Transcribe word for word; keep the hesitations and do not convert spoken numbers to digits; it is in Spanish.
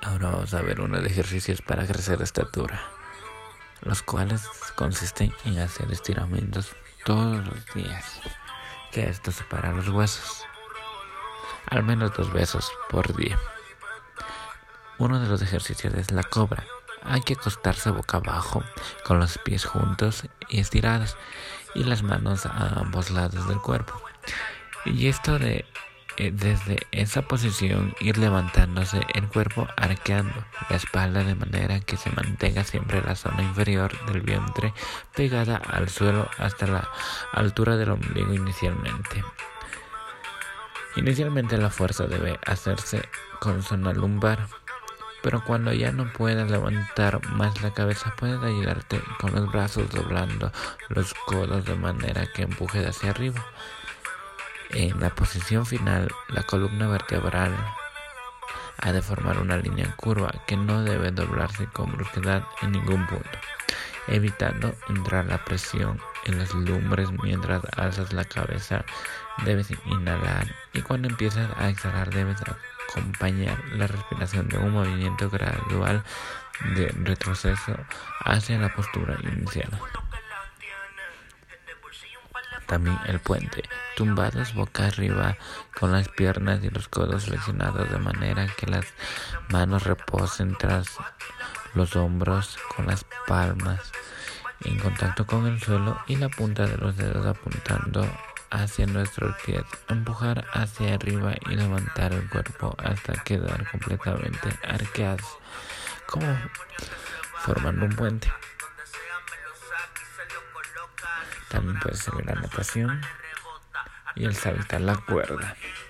Ahora vamos a ver unos ejercicios para crecer de estatura, los cuales consisten en hacer estiramientos todos los días, que esto separa los huesos, al menos dos veces por día. Uno de los ejercicios es la cobra. Hay que acostarse boca abajo, con los pies juntos y estirados, y las manos a ambos lados del cuerpo. Y esto de eh, desde esa posición ir levantándose el cuerpo, arqueando la espalda de manera que se mantenga siempre la zona inferior del vientre pegada al suelo hasta la altura del ombligo inicialmente. Inicialmente la fuerza debe hacerse con zona lumbar, pero cuando ya no puedas levantar más la cabeza, puedes ayudarte con los brazos doblando los codos de manera que empujes hacia arriba. En la posición final, la columna vertebral ha de formar una línea curva que no debe doblarse con brusquedad en ningún punto, evitando entrar la presión en las lumbres. Mientras alzas la cabeza, debes inhalar, y cuando empiezas a exhalar debes acompañar la respiración de un movimiento gradual de retroceso hacia la postura inicial. También el puente, tumbados boca arriba con las piernas y los codos flexionados de manera que las manos reposen tras los hombros, con las palmas en contacto con el suelo y la punta de los dedos apuntando hacia nuestros pies. Empujar hacia arriba y levantar el cuerpo hasta quedar completamente arqueados, como formando un puente. También puede ser la natación y el saltar la cuerda.